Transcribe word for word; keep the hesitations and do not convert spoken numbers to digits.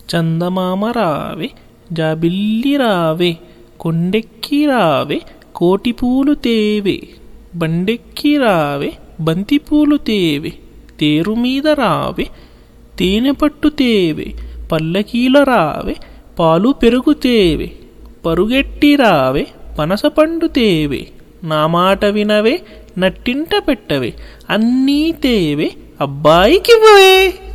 చందమామ రావే జాబిల్లి రావే కొండెక్కి రావే కోటి పూలు తేవే బండెక్కి రావే బంతిపూలు తేవే తేరు మీద రావే తేనె పట్టు తేవే పల్లకీల రావే పాలు పెరుగు తేవే పరుగెట్టి రావే పనసపండు తేవే నా మాట వినవే నట్టింట పెట్టవే అన్నీ తేవే అబ్బాయికివ్వవే.